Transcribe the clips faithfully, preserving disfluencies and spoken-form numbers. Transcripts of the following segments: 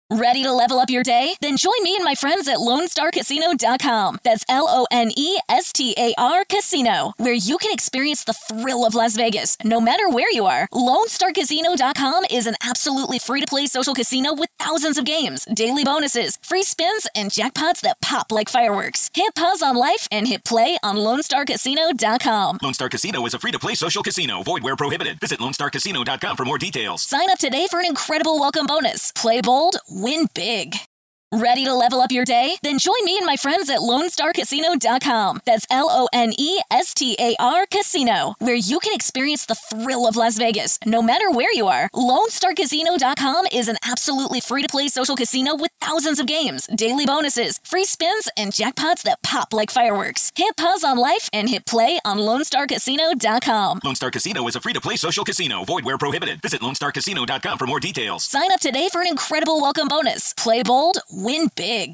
Ready to level up your day? Then join me and my friends at Lone Star Casino dot com. That's L O N E S T A R Casino, where you can experience the thrill of Las Vegas, no matter where you are. Lone Star Casino dot com is an absolutely free-to-play social casino with thousands of games, daily bonuses, free spins, and jackpots that pop like fireworks. Hit pause on life and hit play on Lone Star Casino dot com. Lone Star Casino is a free-to-play social casino. Void where prohibited. Visit Lone Star Casino dot com for more details. Sign up today for an incredible welcome bonus. Play bold, win big. Ready to level up your day? Then join me and my friends at Lone Star Casino dot com. That's L O N E S T A R Casino, where you can experience the thrill of Las Vegas, no matter where you are. Lone Star Casino dot com is an absolutely free-to-play social casino with thousands of games, daily bonuses, free spins, and jackpots that pop like fireworks. Hit pause on life and hit play on Lone Star Casino dot com. Lone Star Casino is a free-to-play social casino. Void where prohibited. Visit Lone Star Casino dot com for more details. Sign up today for an incredible welcome bonus. Play bold, win big.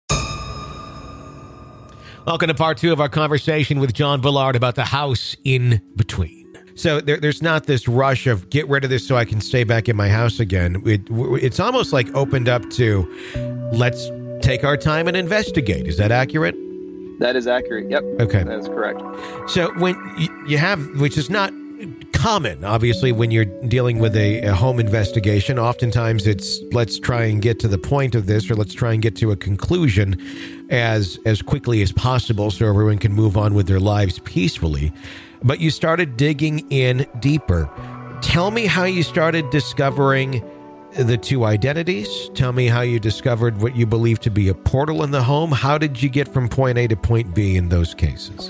Welcome to part two of our conversation with John Villard about the house in between. So there, there's not this rush of get rid of this so I can stay back in my house again. It, it's almost like opened up to let's take our time and investigate. Is that accurate? That is accurate. Yep. Okay. That is correct. So when you, you have, which is not common, obviously, when you're dealing with a, a home investigation, oftentimes it's let's try and get to the point of this, or let's try and get to a conclusion as as quickly as possible so everyone can move on with their lives peacefully. But you started digging in deeper. Tell me how you started discovering the two identities. Tell me how you discovered what you believe to be a portal in the home. How did you get from point A to point B in those cases?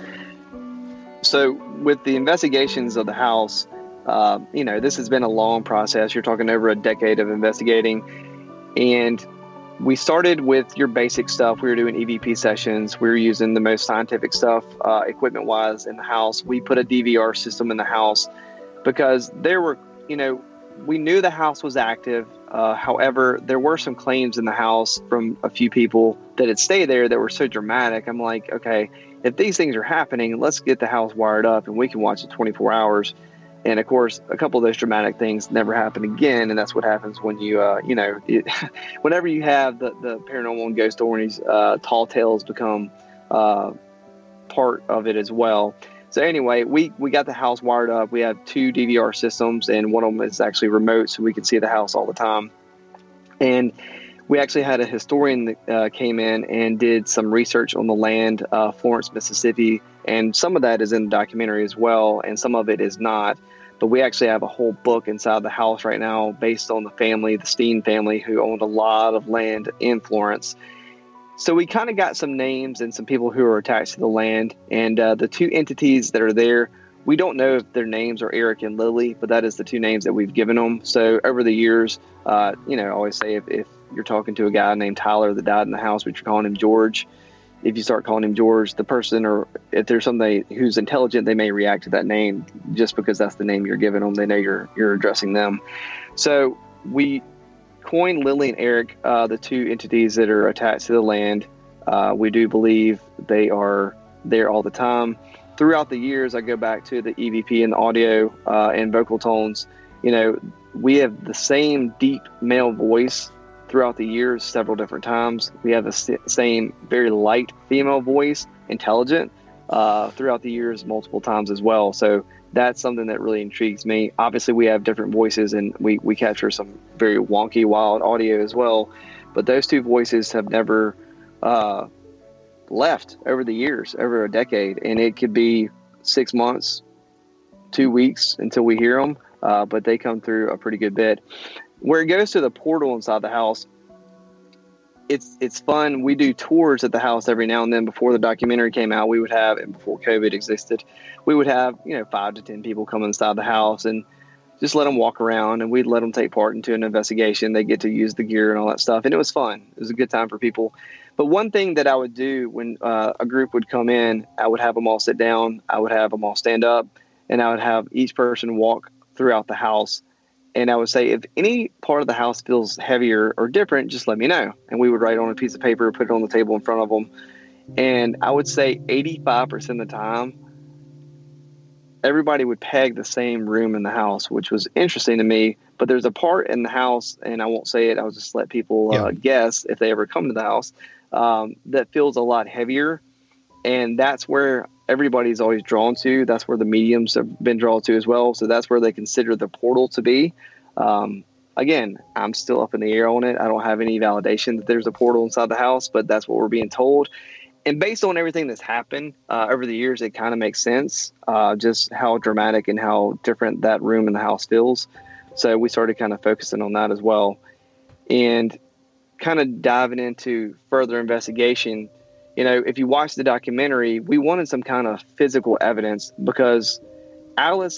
So with the investigations of the house, uh, you know, this has been a long process. You're talking over a decade of investigating. And we started with your basic stuff. We were doing E V P sessions. We were using the most scientific stuff, uh, equipment-wise in the house. We put a D V R system in the house because there were, you know, we knew the house was active. Uh, however, there were some claims in the house from a few people that had stayed there that were so dramatic. I'm like, okay, if these things are happening, let's get the house wired up and we can watch it twenty-four hours. And of course, a couple of those dramatic things never happen again. And that's what happens when you, uh, you know, it, whenever you have the, the paranormal and ghost stories, uh, tall tales become uh, part of it as well. So anyway, we, we got the house wired up. We have two D V R systems, and one of them is actually remote, so we can see the house all the time. And we actually had a historian that uh, came in and did some research on the land, uh, Florence, Mississippi, and some of that is in the documentary as well, and some of it is not. But we actually have a whole book inside the house right now based on the family, the Steen family, who owned a lot of land in Florence. So we kind of got some names and some people who are attached to the land, and uh, the two entities that are there, we don't know if their names are Eric and Lily, but that is the two names that we've given them. So over the years, uh, you know, I always say if, if you're talking to a guy named Tyler that died in the house, but you're calling him George, if you start calling him George, the person, or if there's somebody who's intelligent, they may react to that name just because that's the name you're giving them. They know you're you're addressing them. So we coined Lily and Eric, uh, the two entities that are attached to the land. Uh, we do believe they are there all the time. Throughout the years, I go back to the E V P and the audio uh, and vocal tones. You know, we have the same deep male voice throughout the years, several different times. We have the same very light female voice, intelligent, uh, throughout the years, multiple times as well. So that's something that really intrigues me. Obviously, we have different voices, and we, we capture some very wonky, wild audio as well. But those two voices have never uh, left over the years, over a decade. And it could be six months, two weeks until we hear them. Uh, but they come through a pretty good bit. Where it goes to the portal inside the house, it's it's fun. We do tours at the house every now and then. Before the documentary came out, we would have, and before COVID existed, we would have, you know, five to ten people come inside the house and just let them walk around, and we'd let them take part into an investigation. They get to use the gear and all that stuff, and it was fun. It was a good time for people. But one thing that I would do when uh, a group would come in, I would have them all sit down, I would have them all stand up, and I would have each person walk throughout the house. And I would say, if any part of the house feels heavier or different, just let me know. And we would write on a piece of paper, put it on the table in front of them. And I would say eighty-five percent of the time, everybody would peg the same room in the house, which was interesting to me. But there's a part in the house, and I won't say it, I'll just let people uh, yeah. guess if they ever come to the house, um, that feels a lot heavier. And that's where everybody's always drawn to. That's where the mediums have been drawn to as well. So that's where they consider the portal to be. Um, again, I'm still up in the air on it. I don't have any validation that there's a portal inside the house, but that's what we're being told. And based on everything that's happened uh, over the years, it kind of makes sense, uh, just how dramatic and how different that room in the house feels. So we started kind of focusing on that as well. And kind of diving into further investigation, you know, if you watch the documentary, we wanted some kind of physical evidence because Alice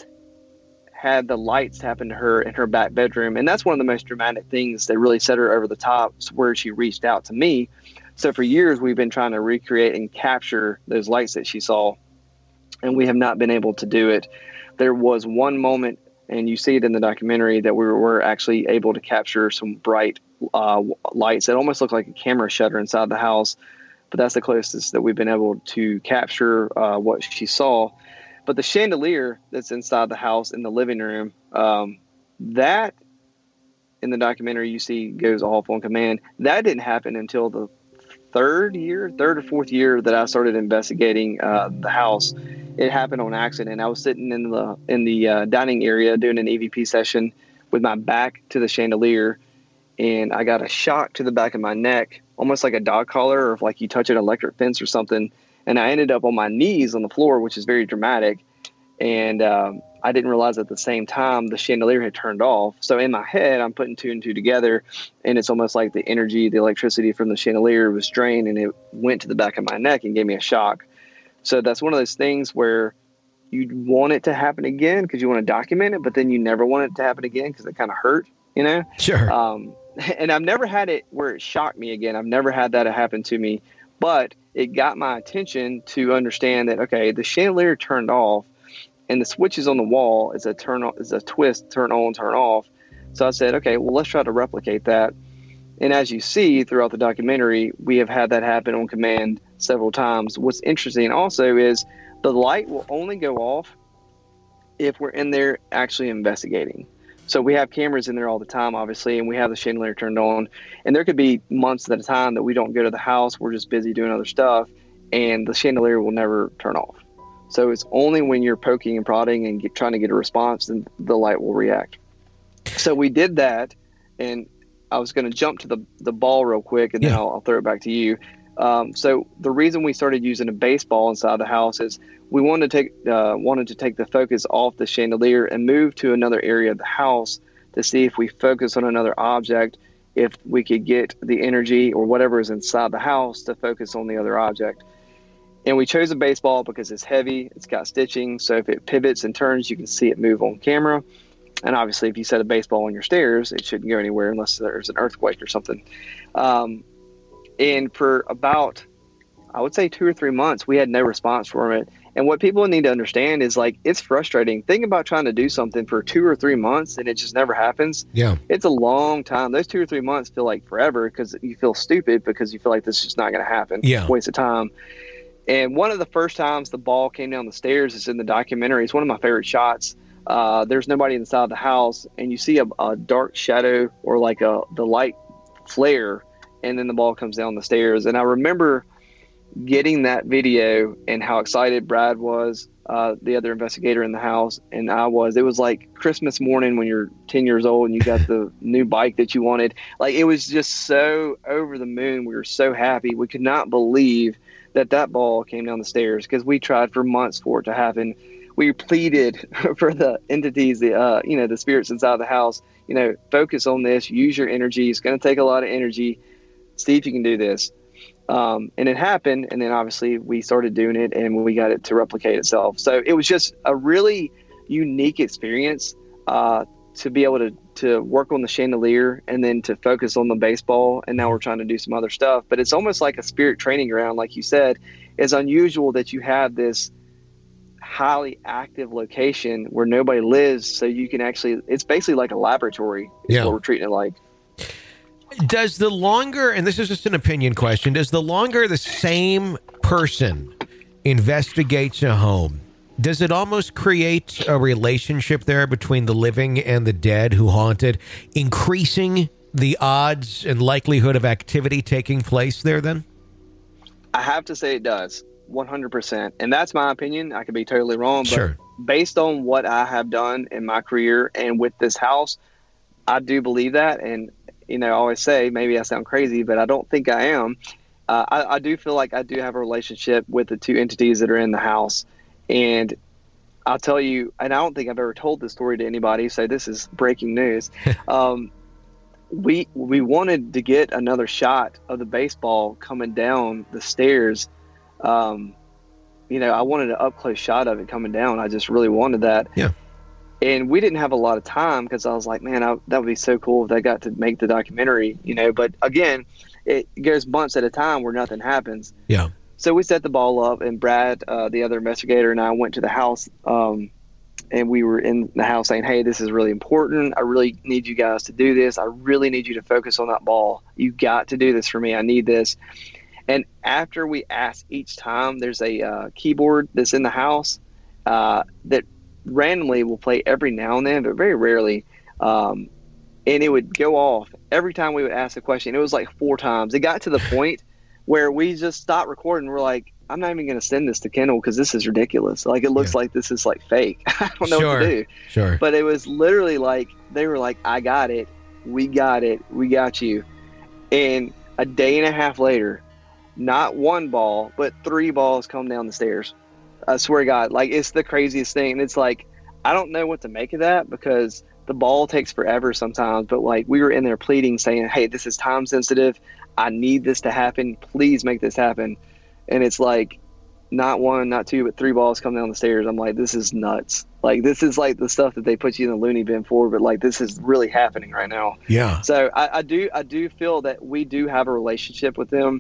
had the lights happen to her in her back bedroom. And that's one of the most dramatic things that really set her over the top, where she reached out to me. So for years, we've been trying to recreate and capture those lights that she saw, and we have not been able to do it. There was one moment, and you see it in the documentary, that we were actually able to capture some bright uh, lights that almost look like a camera shutter inside the house. But that's the closest that we've been able to capture uh, what she saw. But the chandelier that's inside the house in the living room, um, that in the documentary you see goes off on command. That didn't happen until the third year, third or fourth year that I started investigating uh, the house. It happened on accident. I was sitting in the in the uh, dining area doing an E V P session with my back to the chandelier, and I got a shock to the back of my neck, almost like a dog collar, or if like you touch an electric fence or something. And I ended up on my knees on the floor, which is very dramatic. And um, I didn't realize at the same time the chandelier had turned off. So in my head, I'm putting two and two together, and it's almost like the energy, the electricity from the chandelier was drained, and it went to the back of my neck and gave me a shock. So that's one of those things where you want it to happen again because you want to document it, but then you never want it to happen again because it kind of hurt, you know? Sure. Um, and I've never had it where it shocked me again. I've never had that happen to me, but it got my attention to understand that, okay, the chandelier turned off, and the switches on the wall is a turn on, is a twist, turn on, turn off. So I said, okay, well, let's try to replicate that. And as you see throughout the documentary, we have had that happen on command several times. What's interesting also is the light will only go off if we're in there actually investigating. So we have cameras in there all the time, obviously, and we have the chandelier turned on. And there could be months at a time that we don't go to the house. We're just busy doing other stuff, and the chandelier will never turn off. So it's only when you're poking and prodding and get, trying to get a response, then the light will react. So we did that, and I was going to jump to the, the ball real quick, and then yeah. I'll, I'll throw it back to you. Um, so the reason we started using a baseball inside the house is we wanted to take uh, wanted to take the focus off the chandelier and move to another area of the house to see if we focus on another object, if we could get the energy or whatever is inside the house to focus on the other object. And we chose a baseball because it's heavy, it's got stitching, so if it pivots and turns, you can see it move on camera. And obviously, if you set a baseball on your stairs, it shouldn't go anywhere unless there's an earthquake or something. Um, and for about, I would say two or three months, we had no response from it. And what people need to understand is, like, it's frustrating. Think about trying to do something for two or three months and it just never happens. Yeah. It's a long time. Those two or three months feel like forever because you feel stupid because you feel like this is just not going to happen. Yeah. It's a waste of time. And one of the first times the ball came down the stairs is in the documentary. It's one of my favorite shots. Uh, there's nobody inside the house, and you see a, a dark shadow or like a the light flare, and then the ball comes down the stairs. And I remember getting that video and how excited Brad was, uh, the other investigator in the house, and I was. It was like Christmas morning when you're ten years old and you got the new bike that you wanted. Like, it was just so over the moon. We were so happy. We could not believe that that ball came down the stairs because we tried for months for it to happen. We pleaded for the entities, the uh, you know, the spirits inside the house, you know, focus on this, use your energy. It's going to take a lot of energy. See if you can do this. Um, and it happened. And then obviously we started doing it and we got it to replicate itself. So it was just a really unique experience uh, to be able to, to work on the chandelier and then to focus on the baseball. And now we're trying to do some other stuff, but it's almost like a spirit training ground. Like you said, it's unusual that you have this highly active location where nobody lives. So you can actually, it's basically like a laboratory is yeah. what we're treating it like. Does the longer, and this is just an opinion question, does the longer the same person investigates a home, Does it almost create a relationship there between the living and the dead who haunted, increasing the odds and likelihood of activity taking place there then? I have to say it does, one hundred percent. And that's my opinion. I could be totally wrong, but Sure. based on what I have done in my career and with this house, I do believe that. And, you know, I always say, maybe I sound crazy, but I don't think I am. Uh, I, I do feel like I do have a relationship with the two entities that are in the house. And I'll tell you, and I don't think I've ever told this story to anybody, so this is breaking news. um, we we wanted to get another shot of the baseball coming down the stairs. Um, you know, I wanted an up-close shot of it coming down. I just really wanted that. Yeah. And we didn't have a lot of time because I was like, man, I, that would be so cool if they got to make the documentary, you know. But again, it goes months at a time where nothing happens. Yeah. So we set the ball up, and Brad, uh, the other investigator, and I went to the house, um, and we were in the house saying, hey, this is really important. I really need you guys to do this. I really need you to focus on that ball. You got to do this for me. I need this. And after we ask each time, there's a uh, keyboard that's in the house uh, that randomly will play every now and then, but very rarely. Um, and it would go off every time we would ask a question. It was like four times. It got to the point where we just stopped recording. We're like, I'm not even going to send this to Kendall because this is ridiculous. Like, it looks Yeah. like this is like fake. I don't know Sure. what to do. Sure. But it was literally like, they were like, I got it. We got it. We got you. And a day and a half later, not one ball, but three balls come down the stairs. I swear to God, like, it's the craziest thing. And it's like, I don't know what to make of that because the ball takes forever sometimes. But like, we were in there pleading, saying, hey, this is time sensitive. I need this to happen. Please make this happen. And it's like, not one, not two, but three balls come down the stairs. I'm like, this is nuts. Like, this is like the stuff that they put you in the loony bin for, but like, this is really happening right now. Yeah. So I, I do, I do feel that we do have a relationship with them.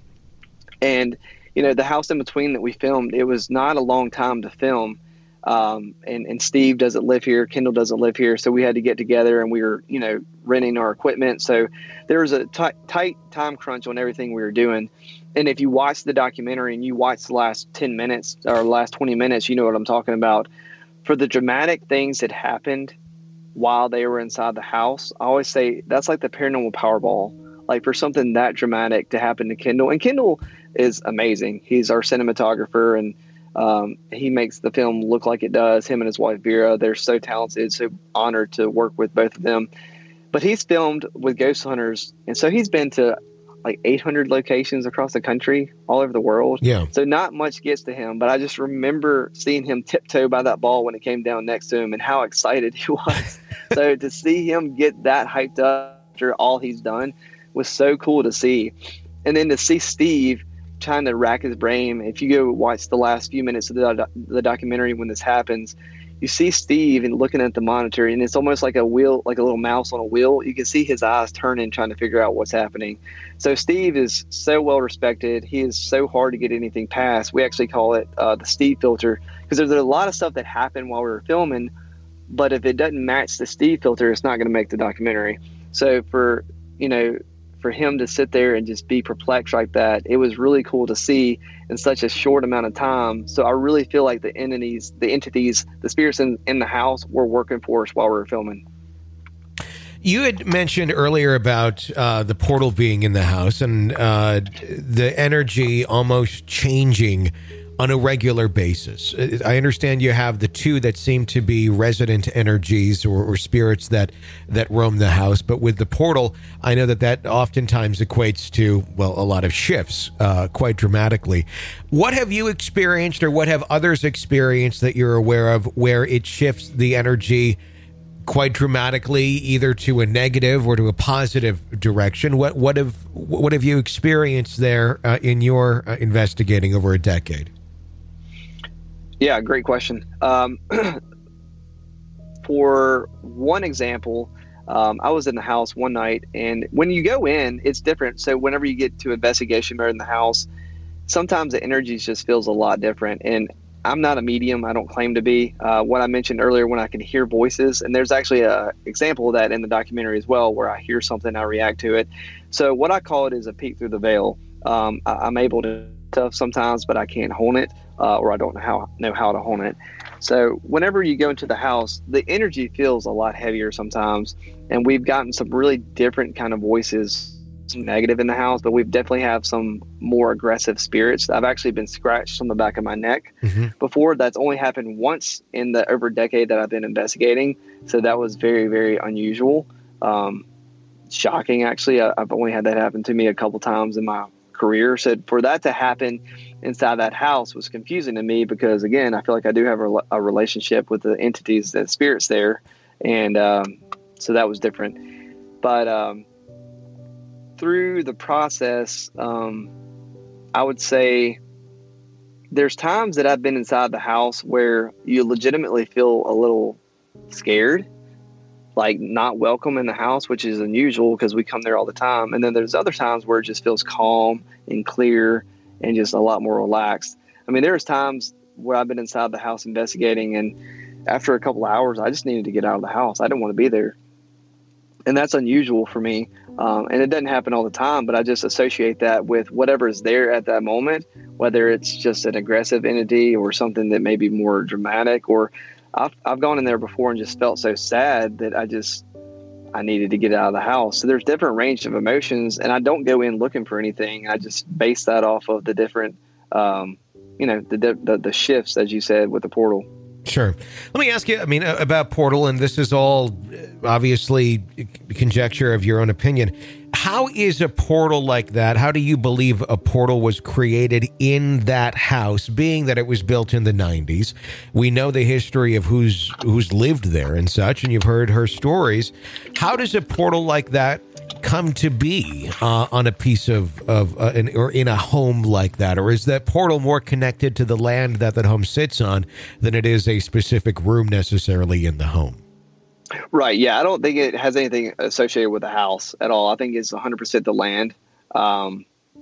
And, you know, the house in between that we filmed, it was not a long time to film. Um, and, and Steve doesn't live here. Kendall doesn't live here. So we had to get together, and we were, you know, renting our equipment. So there was a t- tight time crunch on everything we were doing. And if you watch the documentary and you watch the last ten minutes or last twenty minutes, you know what I'm talking about. For the dramatic things that happened while they were inside the house, I always say that's like the paranormal Powerball. Like, for something that dramatic to happen to Kendall. And Kendall is amazing. He's our cinematographer, and um, he makes the film look like it does. Him and his wife, Vera, they're so talented, so honored to work with both of them. But he's filmed with ghost hunters, and so he's been to like eight hundred locations across the country, all over the world. Yeah. So not much gets to him, but I just remember seeing him tiptoe by that ball when it came down next to him and how excited he was. So to see him get that hyped up after all he's done was so cool to see. And then to see Steve trying to rack his brain. If you go watch the last few minutes of the, the documentary when this happens, you see Steve and looking at the monitor, and it's almost like a wheel, like a little mouse on a wheel. You can see his eyes turning, trying to figure out what's happening. So Steve is so well respected. He is so hard to get anything past. We actually call it uh, the Steve filter, because there's a lot of stuff that happened while we were filming, but if it doesn't match the Steve filter, it's not going to make the documentary. So for, you know, for him to sit there and just be perplexed like that, it was really cool to see in such a short amount of time. So I really feel like the entities, the entities, the spirits in, in the house were working for us while we were filming. You had mentioned earlier about uh, the portal being in the house and uh, the energy almost changing on a regular basis. I understand you have the two that seem to be resident energies or, or spirits that, that roam the house. But with the portal, I know that that oftentimes equates to, well, a lot of shifts uh, quite dramatically. What have you experienced, or what have others experienced that you're aware of, where it shifts the energy quite dramatically, either to a negative or to a positive direction? What what have what have you experienced there uh, in your uh, investigating over a decade? Yeah, great question. Um, for one example, um, I was in the house one night, and when you go in, it's different. So whenever you get to investigation mode in the house, sometimes the energy just feels a lot different. And I'm not a medium. I don't claim to be. Uh, what I mentioned earlier, when I can hear voices, and there's actually a example of that in the documentary as well, where I hear something, I react to it. So what I call it is a peek through the veil. Um, I, I'm able to stuff sometimes, but I can't hone it, uh, or I don't know how know how to hone it. So whenever you go into the house, the energy feels a lot heavier sometimes, and we've gotten some really different kind of voices, some negative in the house, but we've definitely have some more aggressive spirits. I've actually been scratched on the back of my neck mm-hmm. before. That's only happened once in the over decade that I've been investigating. So that was very, very unusual. Um, shocking, actually. I, I've only had that happen to me a couple times in my career. So for that to happen inside that house was confusing to me because, again, I feel like I do have a, a relationship with the entities, the spirits there. And um, so that was different. But um, through the process, um, I would say there's times that I've been inside the house where you legitimately feel a little scared, like not welcome in the house, which is unusual because we come there all the time. And then there's other times where it just feels calm and clear and just a lot more relaxed. I mean, there's times where I've been inside the house investigating, and after a couple of hours, I just needed to get out of the house. I didn't want to be there. And that's unusual for me. Um, and it doesn't happen all the time, but I just associate that with whatever is there at that moment, whether it's just an aggressive entity or something that may be more dramatic. Or I've, I've gone in there before and just felt so sad that I just, I needed to get out of the house. So there's different range of emotions, and I don't go in looking for anything. I just base that off of the different, um, you know, the, the, the shifts, as you said, with the portal. Sure. Let me ask you, I mean, about portal, and this is all obviously conjecture of your own opinion. How is a portal like that? How do you believe a portal was created in that house, being that it was built in the nineties? We know the history of who's who's lived there and such, and you've heard her stories. How does a portal like that come to be uh, on a piece of, of uh, an, or in a home like that? Or is that portal more connected to the land that that home sits on than it is a specific room necessarily in the home? Right. Yeah. I don't think it has anything associated with the house at all. I think it's one hundred percent the land. Um,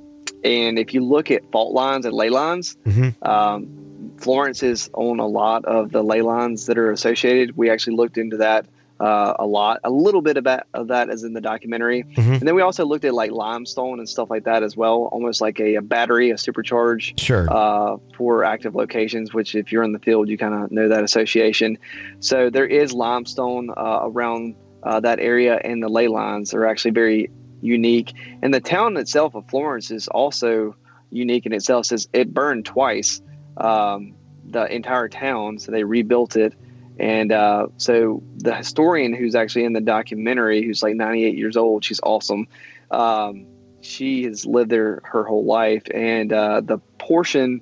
and if you look at fault lines and ley lines, mm-hmm. um, Florence is on a lot of the ley lines that are associated. We actually looked into that uh, a lot. A little bit about of that is in the documentary. Mm-hmm. And then we also looked at like limestone and stuff like that as well, almost like a, a battery, a supercharge sure. uh, for active locations, which if you're in the field, you kind of know that association. So there is limestone uh, around uh, that area, and the ley lines are actually very unique. And the town itself of Florence is also unique in itself. It says it burned twice, um, the entire town. So they rebuilt it. And uh, so the historian who's actually in the documentary, who's like ninety-eight years old, she's awesome. Um, she has lived there her whole life. And uh, the portion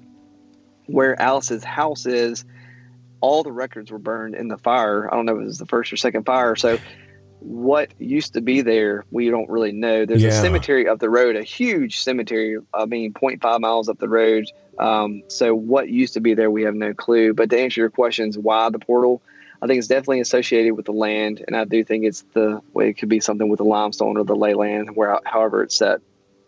where Alice's house is, all the records were burned in the fire. I don't know if it was the first or second fire. So what used to be there, we don't really know. There's yeah. a cemetery up the road, a huge cemetery, I mean, zero point five miles up the road. Um, so what used to be there, we have no clue. But to answer your questions, why the portal, I think it's definitely associated with the land. And I do think it's the way it could be something with the limestone or the ley land, where however it's set.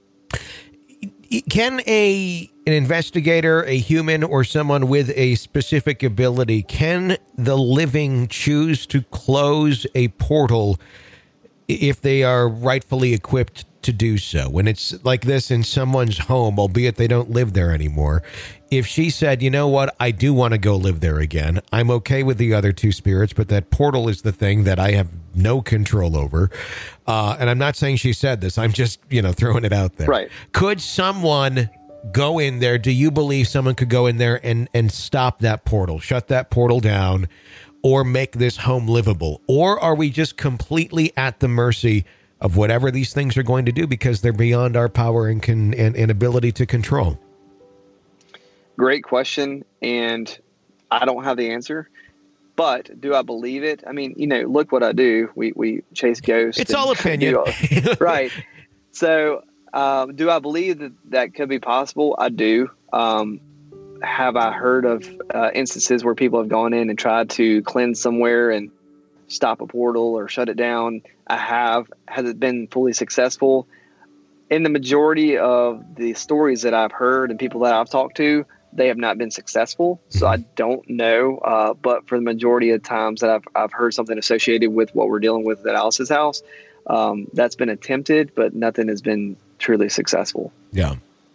Can a an investigator, a human, or someone with a specific ability, can the living choose to close a portal if they are rightfully equipped to do so? When it's like this in someone's home, albeit they don't live there anymore, if she said, you know what, I do want to go live there again, I'm okay with the other two spirits, but that portal is the thing that I have no control over. Uh, and I'm not saying she said this, I'm just, you know, throwing it out there. Right. Could someone go in there? Do you believe someone could go in there and, and stop that portal, shut that portal down, or make this home livable? Or are we just completely at the mercy of whatever these things are going to do because they're beyond our power and can and, and ability to control? Great question. And I don't have the answer, but do I believe it? I mean, you know, look what I do. We, we chase ghosts. It's all opinion. All, right. So, um, do I believe that that could be possible? I do. Um, have I heard of uh, instances where people have gone in and tried to cleanse somewhere and stop a portal or shut it down? I have. Has it been fully successful? In the majority of the stories that I've heard and people that I've talked to, they have not been successful. So I don't know. Uh, but for the majority of times that I've, I've heard something associated with what we're dealing with at Alice's house, um, that's been attempted, but nothing has been truly successful. Yeah.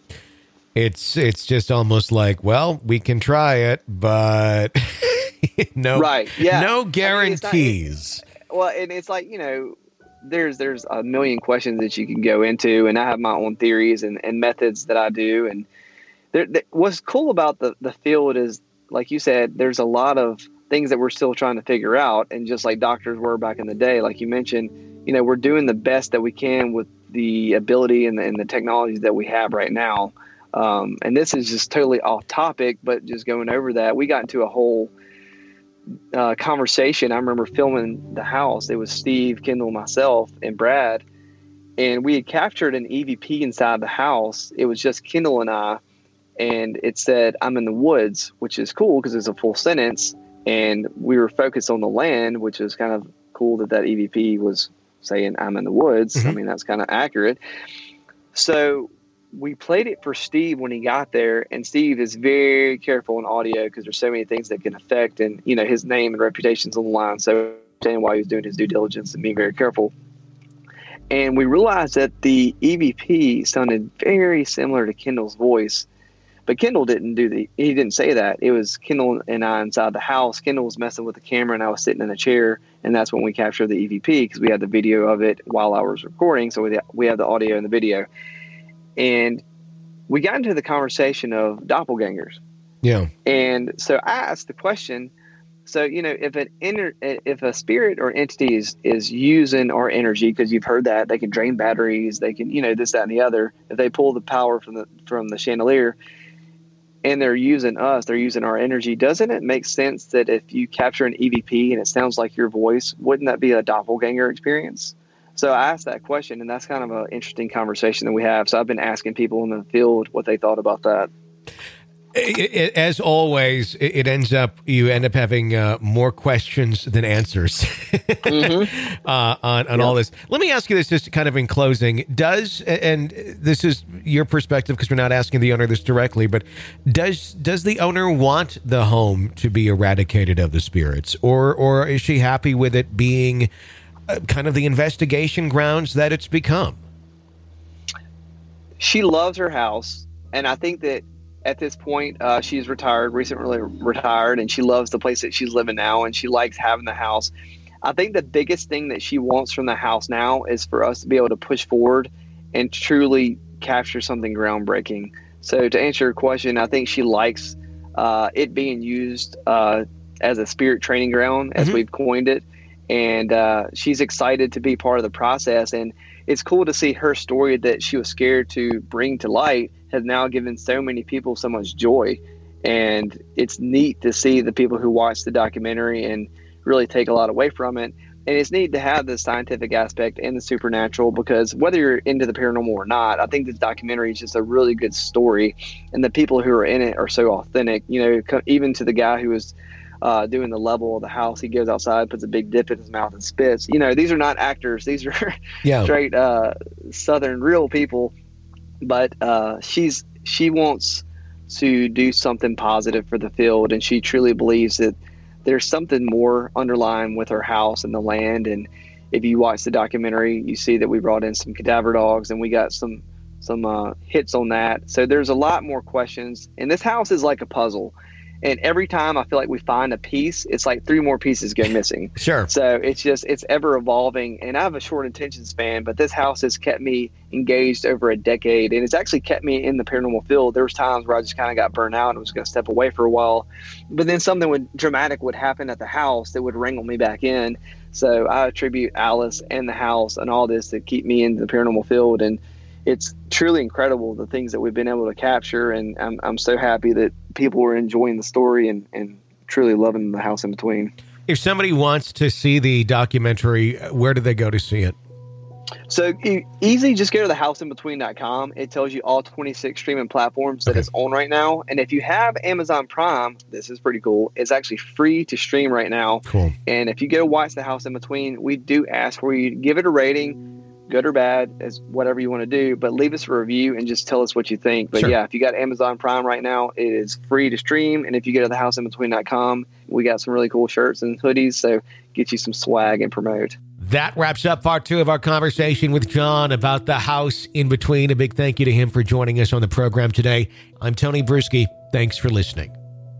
It's it's just almost like, well, we can try it, but no, right? Yeah, no I mean, guarantees. it's not, well, and it's like, you know, there's there's a million questions that you can go into, and I have my own theories and, and methods that I do. And there, there, what's cool about the the field is, like you said, there's a lot of things that we're still trying to figure out. And just like doctors were back in the day, like you mentioned, you know, we're doing the best that we can with the ability and the, and the technologies that we have right now. Um, and this is just totally off topic, but just going over that, we got into a whole uh, conversation. I remember filming the house. It was Steve, Kendall, myself, and Brad. And we had captured an E V P inside the house. It was just Kendall and I. And it said, "I'm in the woods," which is cool because it's a full sentence. And we were focused on the land, which is kind of cool that that E V P was saying, "I'm in the woods." Mm-hmm. I mean, that's kind of accurate. So we played it for Steve when he got there. And Steve is very careful in audio because there's so many things that can affect, and, you know, his name and reputation's on the line. So I understand why he was doing his due diligence and being very careful. And we realized that the E V P sounded very similar to Kendall's voice. But Kendall didn't do the, he didn't say that. It was Kendall and I inside the house. Kendall was messing with the camera and I was sitting in a chair. And that's when we captured the E V P because we had the video of it while I was recording. So we, we had the audio and the video. And we got into the conversation of doppelgangers. Yeah. And so I asked the question, so, you know, if an inner, if a spirit or entity is, is using our energy, because you've heard that they can drain batteries, they can, you know, this, that, and the other, if they pull the power from the, from the chandelier, and they're using us, they're using our energy, doesn't it make sense that if you capture an E V P and it sounds like your voice, wouldn't that be a doppelganger experience? So I asked that question, and that's kind of an interesting conversation that we have. So I've been asking people in the field what they thought about that. It, it, as always, it, it ends up, you end up having uh, more questions than answers mm-hmm. uh, on, on yep. all this. Let me ask you this just kind of in closing. Does, and this is your perspective because we're not asking the owner this directly, but does does the owner want the home to be eradicated of the spirits? Or, or is she happy with it being uh, kind of the investigation grounds that it's become? She loves her house, and I think that at this point, uh, she's retired, recently retired, and she loves the place that she's living now, and she likes having the house. I think the biggest thing that she wants from the house now is for us to be able to push forward and truly capture something groundbreaking. So to answer your question, I think she likes uh, it being used uh, as a spirit training ground, as mm-hmm. we've coined it, and uh, she's excited to be part of the process. And it's cool to see her story that she was scared to bring to light has now given so many people so much joy. And it's neat to see the people who watch the documentary and really take a lot away from it. And it's neat to have the scientific aspect and the supernatural, because whether you're into the paranormal or not, I think this documentary is just a really good story. And the people who are in it are so authentic, you know, even to the guy who was uh, doing the level of the house. He goes outside, puts a big dip in his mouth and spits. You know, these are not actors. These are yeah. straight uh, Southern real people. But uh, she's she wants to do something positive for the field, and she truly believes that there's something more underlying with her house and the land. And if you watch the documentary, you see that we brought in some cadaver dogs, and we got some some uh, hits on that. So there's a lot more questions. And this house is like a puzzle. And every time I feel like we find a piece, it's like three more pieces go missing. Sure. So it's just, it's ever evolving. And I have a short attention span, but this house has kept me engaged over a decade. And it's actually kept me in the paranormal field. There was times where I just kind of got burnt out and was going to step away for a while. But then something would dramatic would happen at the house that would wrangle me back in. So I attribute Alice and the house and all this to keep me in the paranormal field. And it's truly incredible, the things that we've been able to capture. And I'm, I'm so happy that people are enjoying the story and, and truly loving the house in between. If somebody wants to see the documentary, where do they go to see it? So e- easy, just go to the house in between dot com. It tells you all twenty-six streaming platforms that okay. it's on right now. And if you have Amazon Prime, this is pretty cool. It's actually free to stream right now. Cool. And if you go watch The House in Between, we do ask for you to give it a rating, good or bad, as whatever you want to do, but leave us a review and just tell us what you think. But sure. yeah, if you got Amazon Prime right now, it is free to stream. And if you go to the house in between dot com, we got some really cool shirts and hoodies. So get you some swag and promote. That wraps up part two of our conversation with John about the house in between. A big thank you to him for joining us on the program today. I'm Tony Bruschi. Thanks for listening.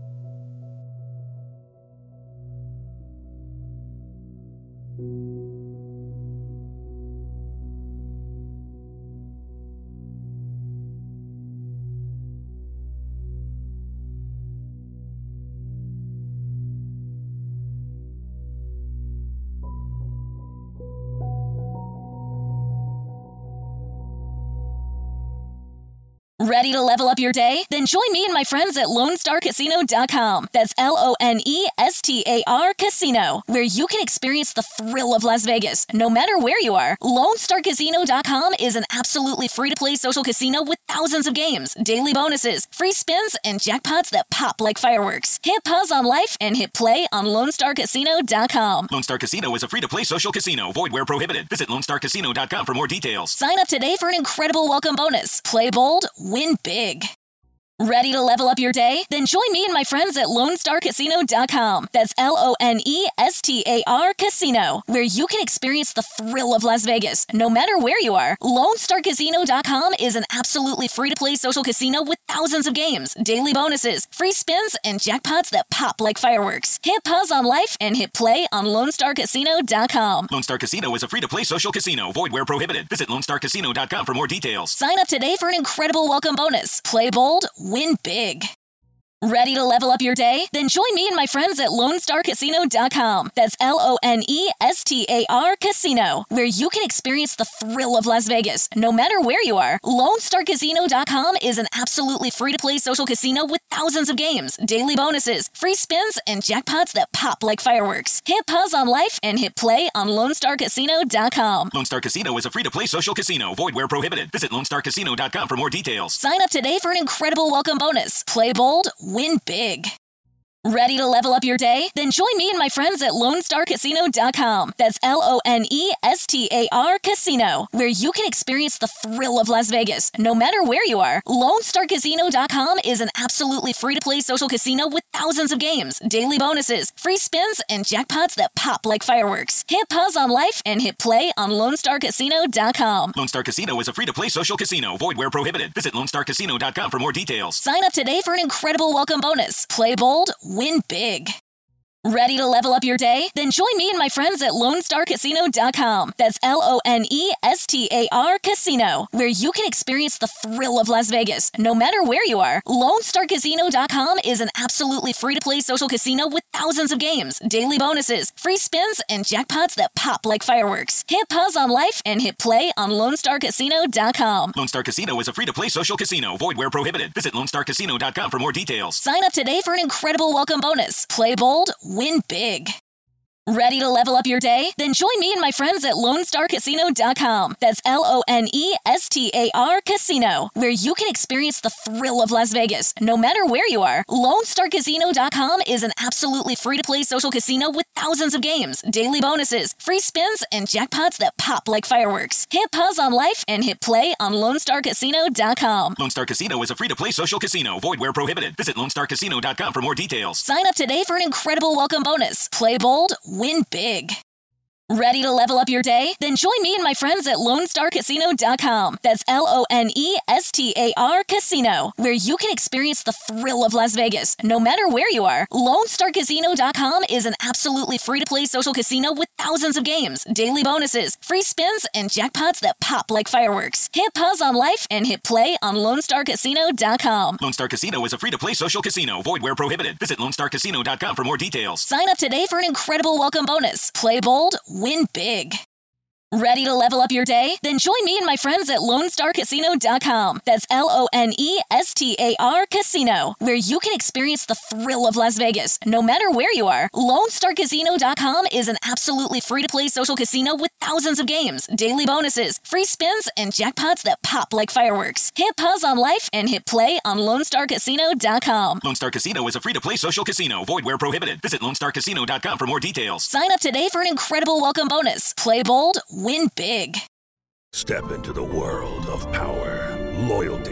Ready to level up your day? Then join me and my friends at Lone Star Casino dot com. That's L O N E S T A R Casino, where you can experience the thrill of Las Vegas, no matter where you are. Lone Star Casino dot com is an absolutely free-to-play social casino with thousands of games, daily bonuses, free spins, and jackpots that pop like fireworks. Hit pause on life and hit play on Lone Star Casino dot com. Lone Star Casino is a free-to-play social casino. Void where prohibited. Visit Lone Star Casino dot com for more details. Sign up today for an incredible welcome bonus. Play bold, win big. Ready to level up your day? Then join me and my friends at Lone Star Casino dot com. That's L O N E S T A R Casino, where you can experience the thrill of Las Vegas, no matter where you are. Lone Star Casino dot com is an absolutely free-to-play social casino with thousands of games, daily bonuses, free spins, and jackpots that pop like fireworks. Hit pause on life and hit play on Lone Star Casino dot com. Lone Star Casino is a free-to-play social casino. Void where prohibited. Visit Lone Star Casino dot com for more details. Sign up today for an incredible welcome bonus. Play bold, win big. Ready to level up your day? Then join me and my friends at Lone Star Casino dot com. That's L O N E S T A R Casino, where you can experience the thrill of Las Vegas, no matter where you are. Lone Star Casino dot com is an absolutely free-to-play social casino with thousands of games, daily bonuses, free spins, and jackpots that pop like fireworks. Hit pause on life and hit play on Lone Star Casino dot com. Lone Star Casino is a free-to-play social casino. Void where prohibited. Visit Lone Star Casino dot com for more details. Sign up today for an incredible welcome bonus. Play bold, win big. Ready to level up your day? Then join me and my friends at Lone Star Casino dot com. That's L O N E S T A R Casino, where you can experience the thrill of Las Vegas, no matter where you are. Lone Star Casino dot com is an absolutely free-to-play social casino with thousands of games, daily bonuses, free spins, and jackpots that pop like fireworks. Hit pause on life and hit play on Lone Star Casino dot com. Lone Star Casino is a free-to-play social casino. Void where prohibited. Visit Lone Star Casino dot com for more details. Sign up today for an incredible welcome bonus. Play bold, win big. Ready to level up your day? Then join me and my friends at Lone Star Casino dot com. That's L O N E S T A R Casino, where you can experience the thrill of Las Vegas, no matter where you are. Lone Star Casino dot com is an absolutely free-to-play social casino with thousands of games, daily bonuses, free spins, and jackpots that pop like fireworks. Hit pause on life and hit play on Lone Star Casino dot com. Lone Star Casino is a free-to-play social casino. Void where prohibited. Visit Lone Star Casino dot com for more details. Sign up today for an incredible welcome bonus. Play bold, win big. Ready to level up your day? Then join me and my friends at Lone Star Casino dot com. That's L O N E S T A R Casino, where you can experience the thrill of Las Vegas, no matter where you are. Lone Star Casino dot com is an absolutely free-to-play social casino with thousands of games, daily bonuses, free spins, and jackpots that pop like fireworks. Hit pause on life and hit play on Lone Star Casino dot com. Lone Star Casino is a free-to-play social casino. Void where prohibited. Visit Lone Star Casino dot com for more details. Sign up today for an incredible welcome bonus. Play bold, win big. Ready to level up your day? Then join me and my friends at Lone Star Casino dot com. That's L O N E S T A R Casino, where you can experience the thrill of Las Vegas, no matter where you are. Lone Star Casino dot com is an absolutely free-to-play social casino with thousands of games, daily bonuses, free spins, and jackpots that pop like fireworks. Hit pause on life and hit play on Lone Star Casino dot com. Lone Star Casino is a free-to-play social casino. Void where prohibited. Visit Lone Star Casino dot com for more details. Sign up today for an incredible welcome bonus. Play bold, win big. Ready to level up your day? Then join me and my friends at Lone Star Casino dot com. That's L O N E S T A R Casino, where you can experience the thrill of Las Vegas, no matter where you are. Lone Star Casino dot com is an absolutely free-to-play social casino with thousands of games, daily bonuses, free spins, and jackpots that pop like fireworks. Hit pause on life and hit play on Lone Star Casino dot com. Lone Star Casino is a free-to-play social casino. Void where prohibited. Visit Lone Star Casino dot com for more details. Sign up today for an incredible welcome bonus. Play bold, win big. Step into the world of power, loyalty,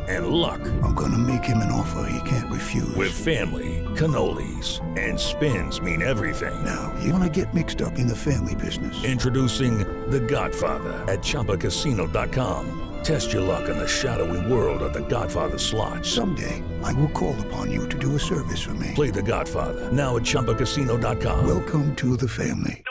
and luck. I'm gonna make him an offer he can't refuse. With family, cannolis, and spins mean everything. Now, you wanna get mixed up in the family business. Introducing The Godfather at Chumba Casino dot com. Test your luck in the shadowy world of The Godfather slot. Someday, I will call upon you to do a service for me. Play The Godfather now at Chumba Casino dot com. Welcome to the family.